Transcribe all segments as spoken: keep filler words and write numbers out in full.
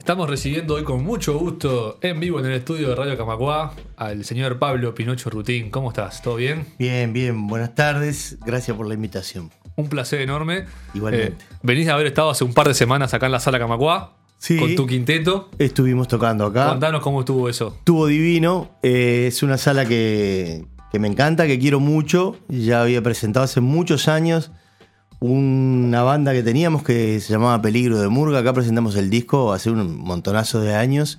Estamos recibiendo hoy con mucho gusto, en vivo en el estudio de Radio Camacuá, al señor Pablo Pinocho Rutín. ¿Cómo estás? ¿Todo bien? Bien, bien. Buenas tardes. Gracias por la invitación. Un placer enorme. Igualmente. Eh, venís de haber estado hace un par de semanas acá en la Sala Camacuá, sí, con tu quinteto. Estuvimos tocando acá. Contanos cómo estuvo eso. Estuvo divino. Eh, es una sala que, que me encanta, que quiero mucho. Ya había presentado hace muchos años una banda que teníamos que se llamaba Peligro de Murga. Acá presentamos el disco hace un montonazo de años.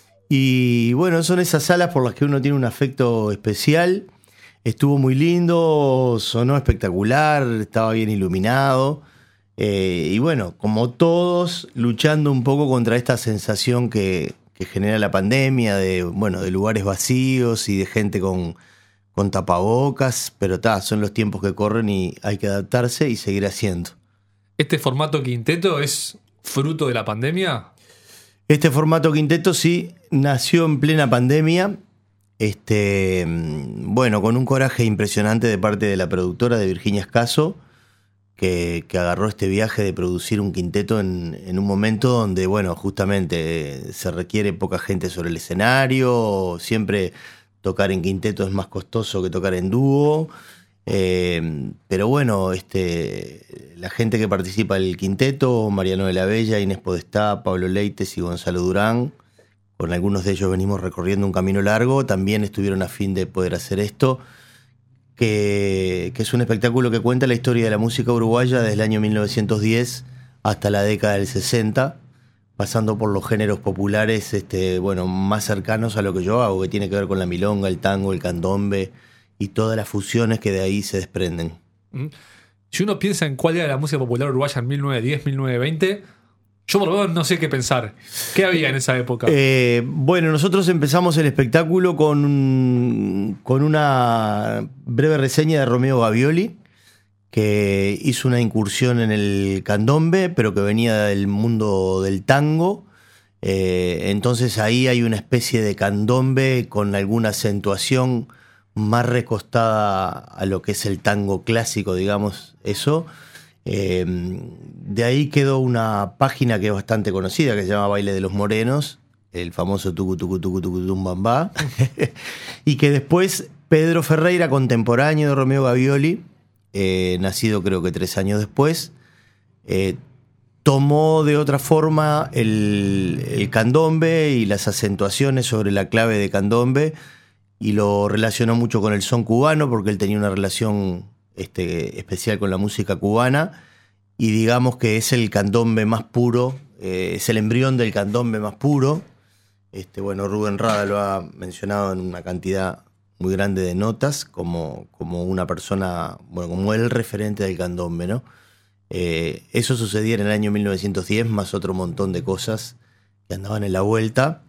Y bueno, son esas salas por las que uno tiene un afecto especial. Estuvo muy lindo, sonó espectacular, estaba bien iluminado. Eh, y bueno, como todos, luchando un poco contra esta sensación que, que genera la pandemia, de, bueno, de lugares vacíos y de gente con, con tapabocas. Pero ta, son los tiempos que corren y hay que adaptarse y seguir haciendo. ¿Este formato quinteto es fruto de la pandemia? Este formato quinteto sí nació en plena pandemia. Este, bueno, con un coraje impresionante de parte de la productora de Virginia Escaso, que, que agarró este viaje de producir un quinteto en, en un momento donde, bueno, justamente se requiere poca gente sobre el escenario. Siempre tocar en quinteto es más costoso que tocar en dúo. Eh, pero bueno, este, la gente que participa del quinteto, Mariano de la Bella, Inés Podestá, Pablo Leites y Gonzalo Durán, con algunos de ellos venimos recorriendo un camino largo, también estuvieron a fin de poder hacer esto, que, que es un espectáculo que cuenta la historia de la música uruguaya desde el año mil novecientos diez hasta la década del sesenta, pasando por los géneros populares este, bueno, más cercanos a lo que yo hago, que tiene que ver con la milonga, el tango, el candombe y todas las fusiones que de ahí se desprenden. Si uno piensa en cuál era la música popular uruguaya en mil novecientos diez, mil novecientos veinte, yo por lo menos no sé qué pensar. ¿Qué había en esa época? Eh, bueno, nosotros empezamos el espectáculo con, con una breve reseña de Romeo Gavioli, que hizo una incursión en el candombe, pero que venía del mundo del tango. Eh, entonces ahí hay una especie de candombe con alguna acentuación más recostada a lo que es el tango clásico, digamos, eso. Eh, de ahí quedó una página que es bastante conocida, que se llama Baile de los Morenos, el famoso tucu tucu tucu tucu tumbambá, y que después Pedro Ferreira, contemporáneo de Romeo Gavioli, eh, nacido creo que tres años después, eh, tomó de otra forma el, el candombe y las acentuaciones sobre la clave de candombe y lo relacionó mucho con el son cubano, porque él tenía una relación Este, especial con la música cubana, y digamos que es el candombe más puro, eh, es el embrión del candombe más puro. Este, bueno, Rubén Rada lo ha mencionado en una cantidad muy grande de notas como, como una persona, bueno, como el referente del candombe, ¿no? Eh, eso sucedía en el año mil novecientos diez, más otro montón de cosas que andaban en la vuelta,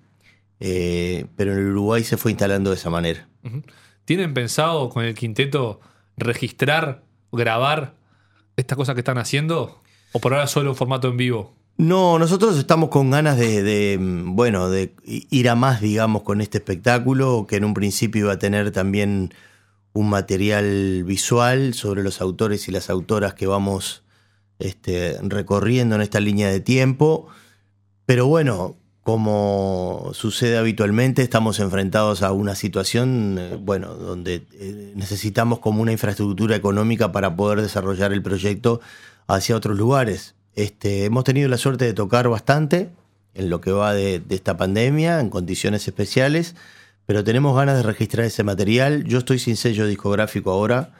eh, pero en el Uruguay se fue instalando de esa manera. ¿Tienen pensado con el quinteto registrar, grabar estas cosas que están haciendo? ¿O por ahora solo en formato en vivo? No, nosotros estamos con ganas de, de, bueno, de ir a más, digamos, con este espectáculo, que en un principio iba a tener también un material visual sobre los autores y las autoras que vamos este, recorriendo en esta línea de tiempo. Pero bueno, como sucede habitualmente, estamos enfrentados a una situación, eh, bueno, donde eh, necesitamos como una infraestructura económica para poder desarrollar el proyecto hacia otros lugares. Este, hemos tenido la suerte de tocar bastante en lo que va de, de esta pandemia, en condiciones especiales, pero tenemos ganas de registrar ese material. Yo estoy sin sello discográfico ahora,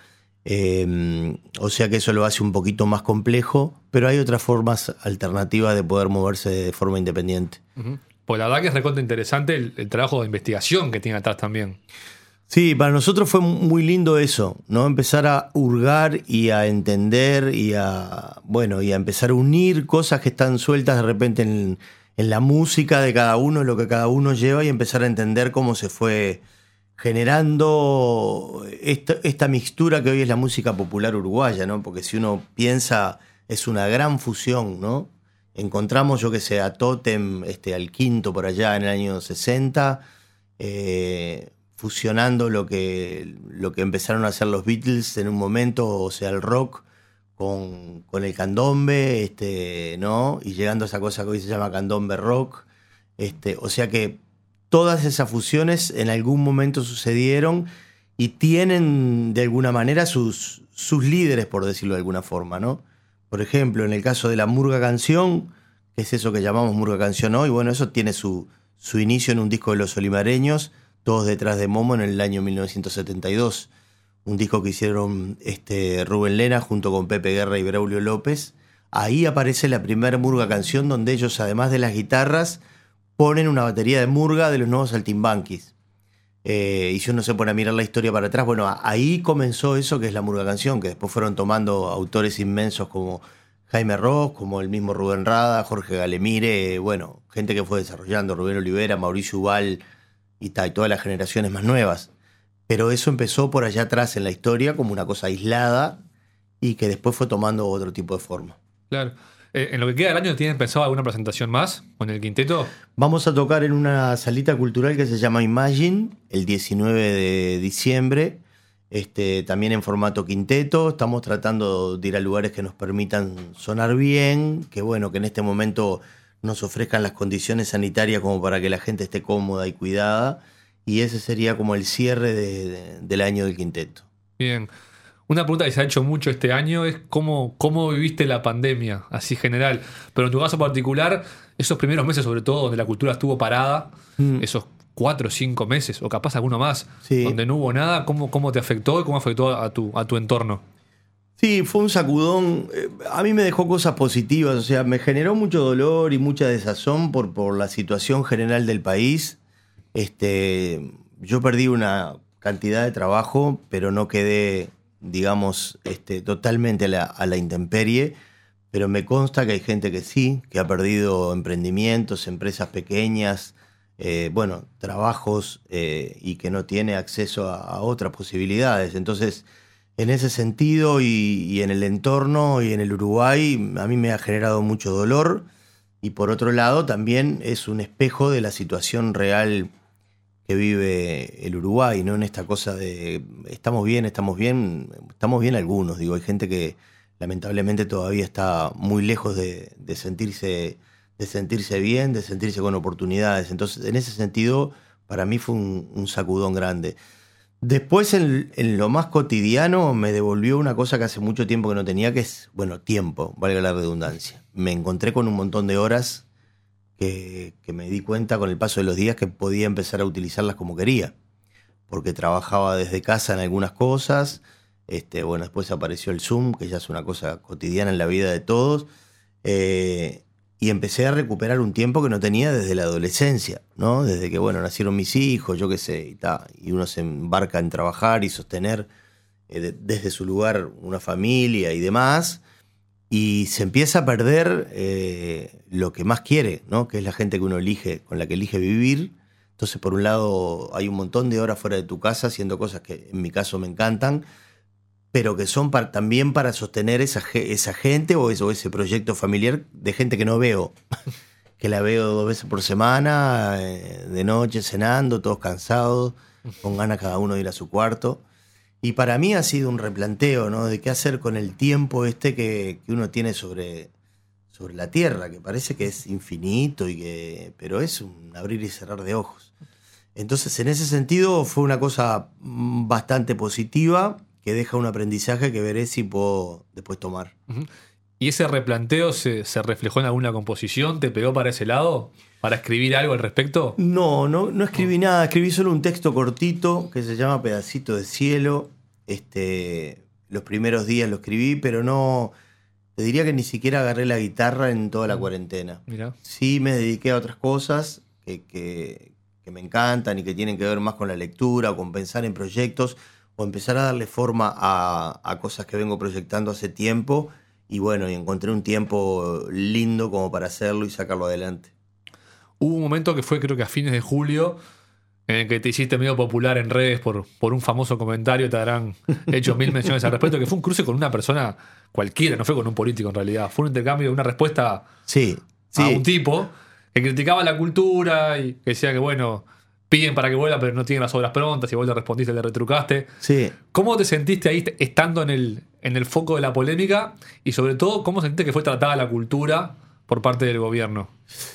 eh, o sea que eso lo hace un poquito más complejo, pero hay otras formas alternativas de poder moverse de forma independiente. Uh-huh. Pues la verdad que es recontra interesante el, el trabajo de investigación que tiene atrás también. Sí, para nosotros fue muy lindo eso, ¿no? Empezar a hurgar y a entender y a, bueno, y a empezar a unir cosas que están sueltas de repente en, en la música de cada uno, lo que cada uno lleva, y empezar a entender cómo se fue generando esta, esta mixtura que hoy es la música popular uruguaya, ¿no? Porque si uno piensa, es una gran fusión, ¿no? Encontramos, yo que sé, a Totem, este, al Quinto por allá en el año sesenta, eh, fusionando lo que, lo que empezaron a hacer los Beatles en un momento, o sea, el rock con, con el candombe, este, ¿no? Y llegando a esa cosa que hoy se llama candombe rock. Este, o sea que todas esas fusiones en algún momento sucedieron y tienen de alguna manera sus, sus líderes, por decirlo de alguna forma, ¿no? Por ejemplo, en el caso de la Murga Canción, que es eso que llamamos Murga Canción hoy, bueno, eso tiene su, su inicio en un disco de Los Olimareños, Todos detrás de Momo, en el año mil novecientos setenta y dos. Un disco que hicieron este, Rubén Lena junto con Pepe Guerra y Braulio López. Ahí aparece la primera Murga Canción, donde ellos, además de las guitarras, ponen una batería de murga de los Nuevos Saltimbanquis. Eh, y si uno se pone a mirar la historia para atrás, bueno, ahí comenzó eso que es la Murga Canción, que después fueron tomando autores inmensos como Jaime Ross, como el mismo Rubén Rada, Jorge Galemire, bueno, gente que fue desarrollando, Rubén Olivera, Mauricio Ubal y, ta, y todas las generaciones más nuevas. Pero eso empezó por allá atrás en la historia como una cosa aislada y que después fue tomando otro tipo de forma. Claro. Eh, en lo que queda del año, ¿tienen pensado alguna presentación más con el quinteto? Vamos a tocar en una salita cultural que se llama Imagine el diecinueve de diciembre, este, también en formato quinteto. Estamos tratando de ir a lugares que nos permitan sonar bien, que bueno, que en este momento nos ofrezcan las condiciones sanitarias como para que la gente esté cómoda y cuidada. Y ese sería como el cierre de, de, del año del quinteto. Bien. Una pregunta que se ha hecho mucho este año es cómo, cómo viviste la pandemia, así general. Pero en tu caso particular, esos primeros meses sobre todo, donde la cultura estuvo parada, mm. esos cuatro o cinco meses, o capaz alguno más, sí. donde no hubo nada, ¿cómo, cómo te afectó y cómo afectó a tu, a tu entorno? Sí, fue un sacudón. A mí me dejó cosas positivas, o sea, me generó mucho dolor y mucha desazón por, por la situación general del país. Este, yo perdí una cantidad de trabajo, pero no quedé, digamos, este, totalmente a la, a la intemperie, pero me consta que hay gente que sí, que ha perdido emprendimientos, empresas pequeñas, eh, bueno, trabajos eh, y que no tiene acceso a, a otras posibilidades. Entonces, en ese sentido y, y en el entorno y en el Uruguay, a mí me ha generado mucho dolor y por otro lado también es un espejo de la situación real que vive el Uruguay, ¿no? En esta cosa de estamos bien, estamos bien, estamos bien algunos, digo, hay gente que lamentablemente todavía está muy lejos de, de sentirse, de sentirse bien, de sentirse con oportunidades. Entonces, en ese sentido, para mí fue un, un sacudón grande. Después, en, en lo más cotidiano, me devolvió una cosa que hace mucho tiempo que no tenía, que es, bueno, tiempo, valga la redundancia. Me encontré con un montón de horas Que, que me di cuenta con el paso de los días que podía empezar a utilizarlas como quería, porque trabajaba desde casa en algunas cosas, este, bueno, después apareció el Zoom, que ya es una cosa cotidiana en la vida de todos, eh, y empecé a recuperar un tiempo que no tenía desde la adolescencia, ¿no? Desde que, bueno, nacieron mis hijos, yo qué sé, y, ta, y uno se embarca en trabajar y sostener eh, de, desde su lugar una familia y demás. Y se empieza a perder eh, lo que más quiere, ¿no? Que es la gente que uno elige, con la que elige vivir. Entonces, por un lado, hay un montón de horas fuera de tu casa haciendo cosas que en mi caso me encantan, pero que son para, también para sostener esa, esa gente o, eso, ese proyecto familiar de gente que no veo, que la veo dos veces por semana, eh, de noche cenando, todos cansados, con ganas cada uno de ir a su cuarto. Y para mí ha sido un replanteo, ¿no? De qué hacer con el tiempo este que, que uno tiene sobre, sobre la Tierra, que parece que es infinito, y que, pero es un abrir y cerrar de ojos. Entonces, en ese sentido, fue una cosa bastante positiva, que deja un aprendizaje que veré si puedo después tomar. Uh-huh. ¿Y ese replanteo se, se reflejó en alguna composición? ¿Te pegó para ese lado? ¿Para escribir algo al respecto? No, no, no escribí no. nada. Escribí solo un texto cortito que se llama Pedacito de Cielo. Este, los primeros días lo escribí, pero no... Te diría que ni siquiera agarré la guitarra en toda la cuarentena. Mirá. Sí me dediqué a otras cosas que, que, que me encantan y que tienen que ver más con la lectura o con pensar en proyectos o empezar a darle forma a, a cosas que vengo proyectando hace tiempo. Y bueno, y encontré un tiempo lindo como para hacerlo y sacarlo adelante. Hubo un momento que fue, creo que a fines de julio, en el que te hiciste medio popular en redes por, por un famoso comentario, te habrán hecho mil menciones al respecto, que fue un cruce con una persona cualquiera, no fue con un político en realidad, fue un intercambio de una respuesta sí, sí. a un tipo que criticaba la cultura y que decía que, bueno, piden para que vuelva, pero no tienen las obras prontas, y vos le respondiste, le retrucaste. Sí. ¿Cómo te sentiste ahí estando en el, en el foco de la polémica? Y sobre todo, ¿cómo sentiste que fue tratada la cultura por parte del gobierno?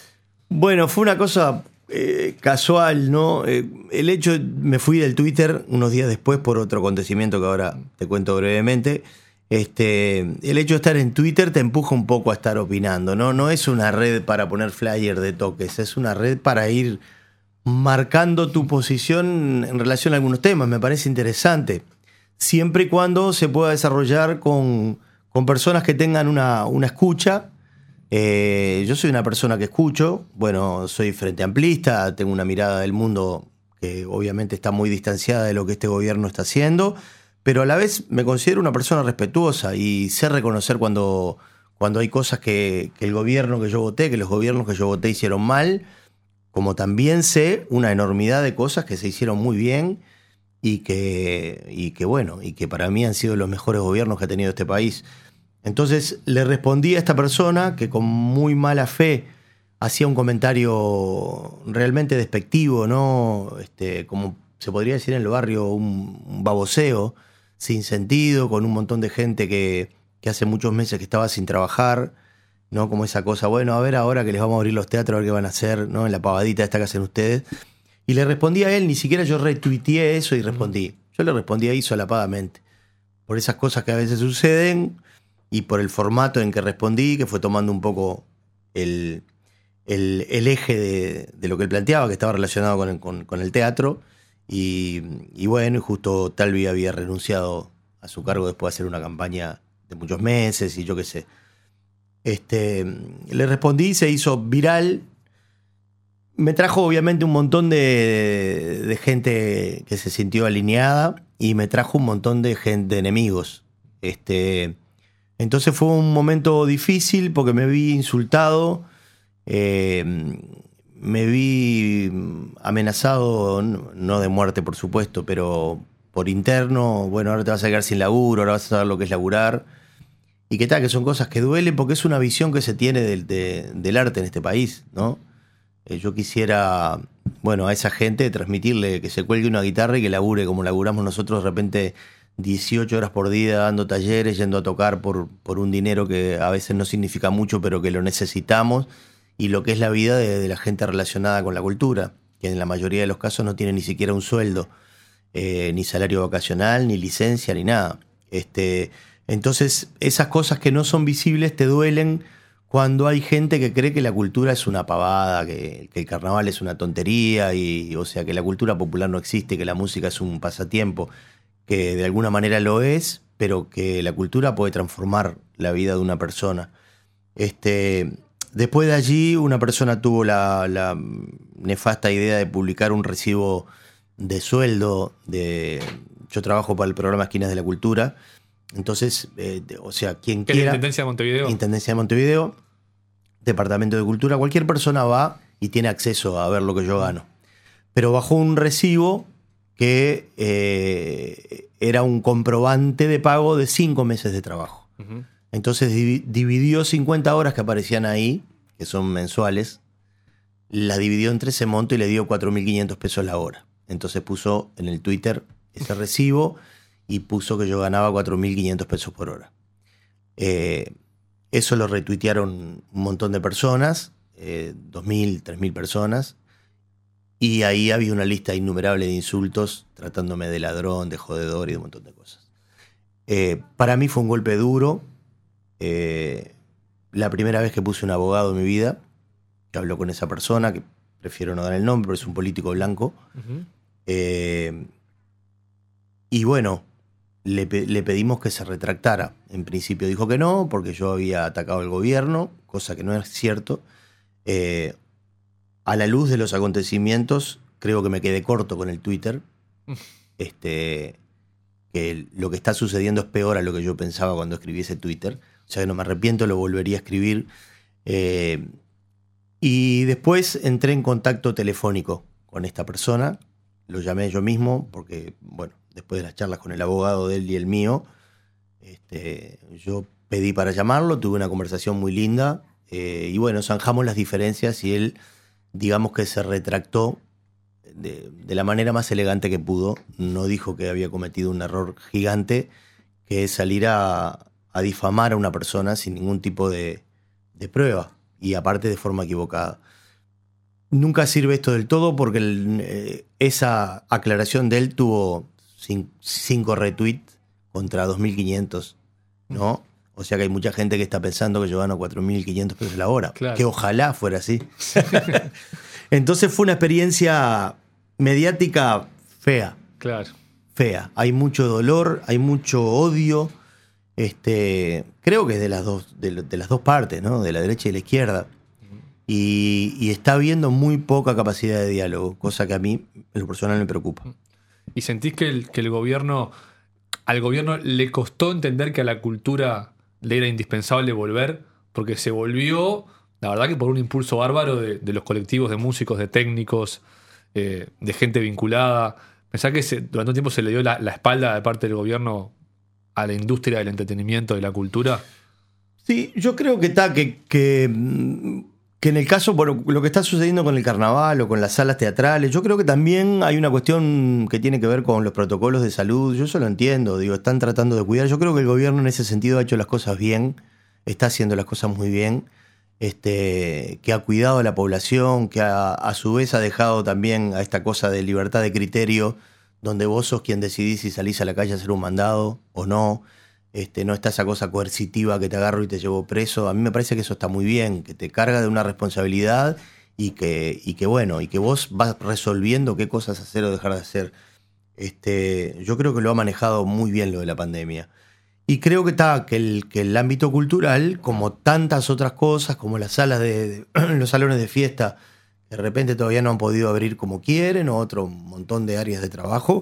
Bueno, fue una cosa eh, casual, ¿no? Eh, el hecho, me fui del Twitter unos días después por otro acontecimiento que ahora te cuento brevemente. Este, el hecho de estar en Twitter te empuja un poco a estar opinando, ¿no? No es una red para poner flyer de toques, es una red para ir marcando tu posición en relación a algunos temas. Me parece interesante. Siempre y cuando se pueda desarrollar con, con personas que tengan una, una escucha. Eh, yo soy una persona que escucho, bueno, soy frente amplista, tengo una mirada del mundo que obviamente está muy distanciada de lo que este gobierno está haciendo, pero a la vez me considero una persona respetuosa y sé reconocer cuando, cuando hay cosas que, que el gobierno que yo voté, que los gobiernos que yo voté hicieron mal, como también sé una enormidad de cosas que se hicieron muy bien y que, y que bueno, y que para mí han sido los mejores gobiernos que ha tenido este país. Entonces le respondí a esta persona que con muy mala fe hacía un comentario realmente despectivo, ¿no? Este, como se podría decir en el barrio, un, un baboseo sin sentido, con un montón de gente que, que hace muchos meses que estaba sin trabajar, ¿no? Como esa cosa, bueno, a ver ahora que les vamos a abrir los teatros, a ver qué van a hacer, ¿no? En la pavadita esta que hacen ustedes. Y le respondí a él, ni siquiera yo retuiteé eso y respondí. Yo le respondí ahí solapadamente. Por esas cosas que a veces suceden y por el formato en que respondí, que fue tomando un poco el, el, el eje de, de lo que él planteaba, que estaba relacionado con el, con, con el teatro. Y, y bueno, y justo Talvi había renunciado a su cargo después de hacer una campaña de muchos meses y yo qué sé. Este, le respondí, se hizo viral. Me trajo obviamente un montón de, de gente que se sintió alineada y me trajo un montón de gente, de enemigos. Este, entonces fue un momento difícil porque me vi insultado, eh, me vi amenazado, no de muerte por supuesto, pero por interno. Bueno, ahora te vas a quedar sin laburo, ahora vas a saber lo que es laburar. Y que tal, que son cosas que duelen porque es una visión que se tiene del, de, del arte en este país, ¿no? Eh, yo quisiera, bueno, a esa gente transmitirle que se cuelgue una guitarra y que labure como laburamos nosotros de repente dieciocho horas por día dando talleres, yendo a tocar por, por un dinero que a veces no significa mucho, pero que lo necesitamos, y lo que es la vida de, de la gente relacionada con la cultura, que en la mayoría de los casos no tiene ni siquiera un sueldo, eh, ni salario vacacional, ni licencia, ni nada. Este... Entonces, esas cosas que no son visibles te duelen cuando hay gente que cree que la cultura es una pavada, que, que el carnaval es una tontería, y, o sea, que la cultura popular no existe, que la música es un pasatiempo, que de alguna manera lo es, pero que la cultura puede transformar la vida de una persona. Este, después de allí, una persona tuvo la, la nefasta idea de publicar un recibo de sueldo. De, yo trabajo para el programa Esquinas de la Cultura. Entonces, eh, o sea, quien ¿Qué quiera... es la Intendencia de Montevideo? Intendencia de Montevideo, Departamento de Cultura, cualquier persona va y tiene acceso a ver lo que yo gano. Pero bajo un recibo que eh, era un comprobante de pago de cinco meses de trabajo. Uh-huh. Entonces div- dividió cincuenta horas que aparecían ahí, que son mensuales, la dividió entre ese monto y le dio cuatro mil quinientos pesos la hora. Entonces puso en el Twitter ese recibo y puso que yo ganaba cuatro mil quinientos pesos por hora. Eh, eso lo retuitearon un montón de personas, eh, dos mil, tres mil personas, y ahí había una lista innumerable de insultos tratándome de ladrón, de jodedor y de un montón de cosas. Eh, para mí fue un golpe duro. Eh, la primera vez que puse un abogado en mi vida, que habló con esa persona, que prefiero no dar el nombre, pero es un político blanco. Uh-huh. Eh, y bueno, Le, le pedimos que se retractara. En principio dijo que no, porque yo había atacado al gobierno, cosa que no es cierto. Eh, a la luz de los acontecimientos, creo que me quedé corto con el Twitter. Este, que lo que está sucediendo es peor a lo que yo pensaba cuando escribí ese Twitter. O sea que no me arrepiento, lo volvería a escribir. Eh, y después entré en contacto telefónico con esta persona. Lo llamé yo mismo porque, bueno, después de las charlas con el abogado de él y el mío, este, yo pedí para llamarlo, tuve una conversación muy linda, eh, y bueno, zanjamos las diferencias y él, digamos que se retractó de, de la manera más elegante que pudo. No dijo que había cometido un error gigante, que es salir a, a difamar a una persona sin ningún tipo de, de prueba, y aparte de forma equivocada. nunca sirve esto del todo porque el, eh, esa aclaración de él tuvo cinco retweets contra dos mil quinientos, ¿no? O sea que hay mucha gente que está pensando que yo gano cuatro mil quinientos pesos la hora. Claro. Que ojalá fuera así. Entonces fue una experiencia mediática fea. Claro. Fea. Hay mucho dolor, hay mucho odio. Este, creo que es de las dos, de, de las dos partes, ¿no? De la derecha y la izquierda. Y, y está habiendo muy poca capacidad de diálogo, cosa que a mí, en lo personal, me preocupa. ¿Y sentís que el, que el gobierno, al gobierno le costó entender que a la cultura le era indispensable volver? Porque se volvió, la verdad que por un impulso bárbaro de, de los colectivos de músicos, de técnicos, eh, de gente vinculada. ¿Pensás que se, durante un tiempo se le dio la, la espalda de parte del gobierno a la industria del entretenimiento, de la cultura? Sí, yo creo que está, que, que, que en el caso, bueno, lo que está sucediendo con el carnaval o con las salas teatrales, yo creo que también hay una cuestión que tiene que ver con los protocolos de salud. Yo eso lo entiendo, digo, están tratando de cuidar. Yo creo que el gobierno en ese sentido ha hecho las cosas bien, está haciendo las cosas muy bien, este, que ha cuidado a la población, que a, a su vez ha dejado también a esta cosa de libertad de criterio, donde vos sos quien decidís si salís a la calle a hacer un mandado o no. Este, no está esa cosa coercitiva que te agarro y te llevo preso. A mí me parece que eso está muy bien, que te carga de una responsabilidad y que, y que bueno, y que vos vas resolviendo qué cosas hacer o dejar de hacer. Este, yo creo que lo ha manejado muy bien lo de la pandemia. Y creo que está, que el, que el ámbito cultural, como tantas otras cosas, como las salas de, de los salones de fiesta, de repente todavía no han podido abrir como quieren, o otro montón de áreas de trabajo,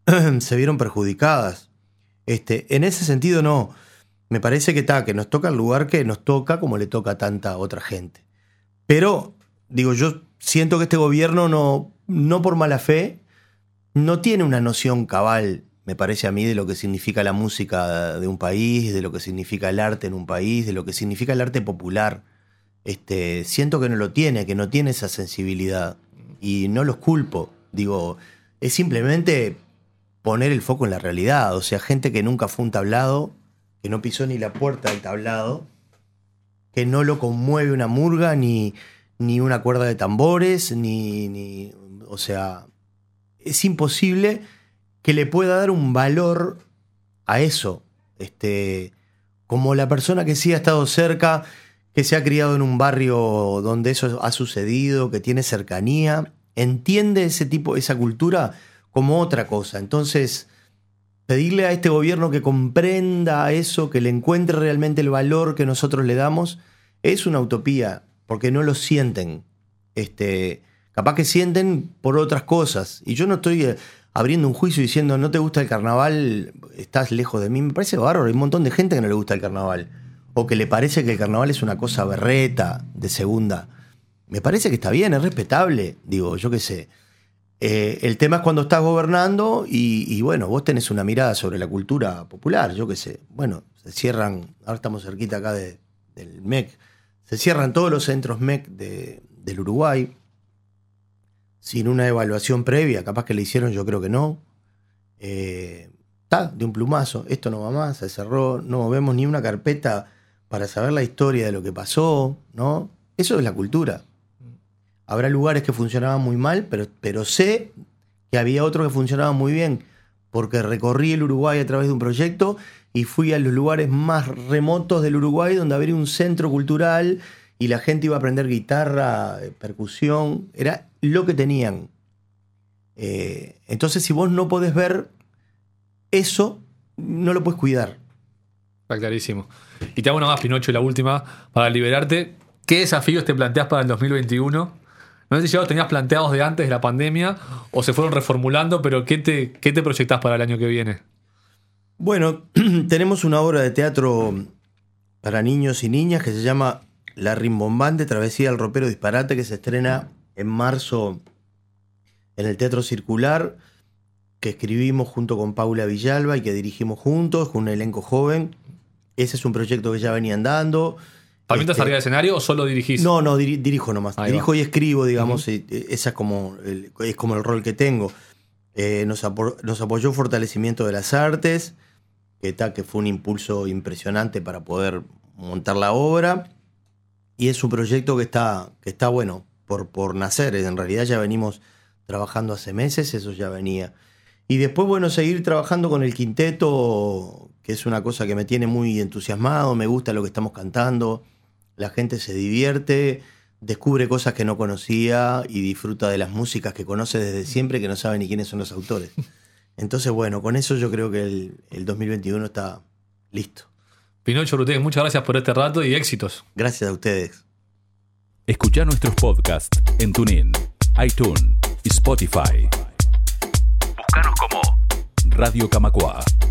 se vieron perjudicadas. Este, en ese sentido no, me parece que está, que nos toca el lugar que nos toca como le toca a tanta otra gente. Pero, digo, yo siento que este gobierno no, no por mala fe, no tiene una noción cabal, me parece a mí, de lo que significa la música de un país, de lo que significa el arte en un país, de lo que significa el arte popular. Este, siento que no lo tiene, que no tiene esa sensibilidad. Y no los culpo, digo, es simplemente poner el foco en la realidad. O sea, gente que nunca fue a un tablado, que no pisó ni la puerta del tablado, que no lo conmueve una murga, ni, ni una cuerda de tambores, ni, ni... O sea, es imposible que le pueda dar un valor a eso. Este, como la persona que sí ha estado cerca, que se ha criado en un barrio donde eso ha sucedido, que tiene cercanía, entiende ese tipo, esa cultura como otra cosa. Entonces, pedirle a este gobierno que comprenda eso, que le encuentre realmente el valor que nosotros le damos, es una utopía, porque no lo sienten. Este, capaz que sienten por otras cosas. Y yo no estoy eh, abriendo un juicio diciendo, no te gusta el carnaval, estás lejos de mí. Me parece bárbaro, hay un montón de gente que no le gusta el carnaval. O que le parece que el carnaval es una cosa berreta, de segunda. Me parece que está bien, es respetable. Digo, yo qué sé. Eh, el tema es cuando estás gobernando y, y bueno, vos tenés una mirada sobre la cultura popular, yo qué sé. Bueno, se cierran, ahora estamos cerquita acá de, del M E C, se cierran todos los centros M E C de, del Uruguay sin una evaluación previa, capaz que le hicieron, yo creo que no. Está, eh, de un plumazo, esto no va más, se cerró, no vemos ni una carpeta para saber la historia de lo que pasó, ¿no? Eso es la cultura. Habrá lugares que funcionaban muy mal, pero, pero sé que había otros que funcionaban muy bien, porque recorrí el Uruguay a través de un proyecto y fui a los lugares más remotos del Uruguay donde había un centro cultural y la gente iba a aprender guitarra, percusión, era lo que tenían. Eh, entonces, si vos no podés ver eso, no lo puedes cuidar. Está clarísimo. Y te hago una más, Pinocho, la última, para liberarte. ¿Qué desafíos te planteás para el dos mil veintiuno? No sé si ya los tenías planteados de antes de la pandemia o se fueron reformulando, pero ¿qué te, qué te proyectás para el año que viene? Bueno, tenemos una obra de teatro para niños y niñas que se llama La Rimbombante Travesía del Ropero Disparate, que se estrena en marzo en el Teatro Circular, que escribimos junto con Paula Villalba y que dirigimos juntos con un elenco joven. Ese es un proyecto que ya venía andando. ¿También estás este, arriba del escenario o solo dirigís? No, no, dir, dirijo nomás. Ahí dirijo va. y escribo, digamos. Uh-huh. y, esa es como, el, es como el rol que tengo. Eh, nos, apo- nos apoyó Fortalecimiento de las Artes, que, ta, que fue un impulso impresionante para poder montar la obra. Y es un proyecto que está, que está bueno, por, por nacer. En realidad ya venimos trabajando hace meses, eso ya venía. Y después, bueno, seguir trabajando con el quinteto, que es una cosa que me tiene muy entusiasmado, me gusta lo que estamos cantando, la gente se divierte, descubre cosas que no conocía y disfruta de las músicas que conoce desde siempre, que no sabe ni quiénes son los autores. Entonces, bueno, con eso yo creo que el, el dos mil veintiuno está listo. Pinocho Urrutegui, muchas gracias por este rato y éxitos. Gracias a ustedes. Escuchá nuestros podcasts en TuneIn, iTunes y Spotify. Búscanos como Radio Camacuá.